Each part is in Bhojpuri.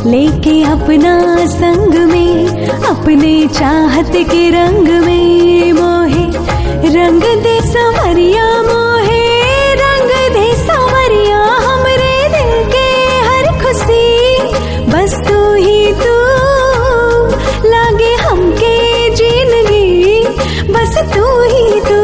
लेके अपना संग में अपने चाहत के रंग में मोहे रंग दे संवरिया, मोहे रंग दे संवरिया। हमरे दिल के हर खुशी बस तू ही तू, लागे हमके जिंदगी बस तू ही तू।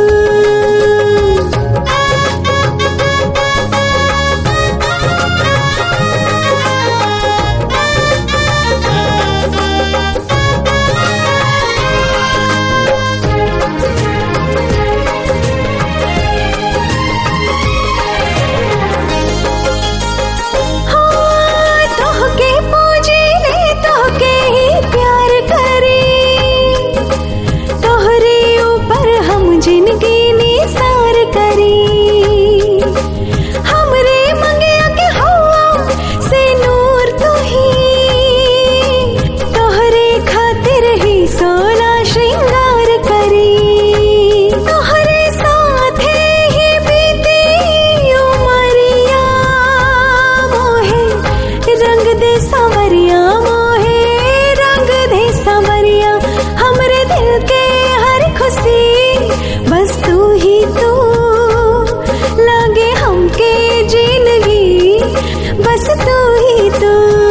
जिनकी निसार करी हमरे मंगिया के हवा से नूर तू ही, तोहरे खातिर ही सोना श्रृंगार करी। तोहरे साथे ही बीती उमरिया, मोहे रंग दे संवरिया, मोहे रंग दे संवरिया। हमरे दिल के हर खुशी बस तू ही तू, लागे हमके जिंदगी बस तू ही तू।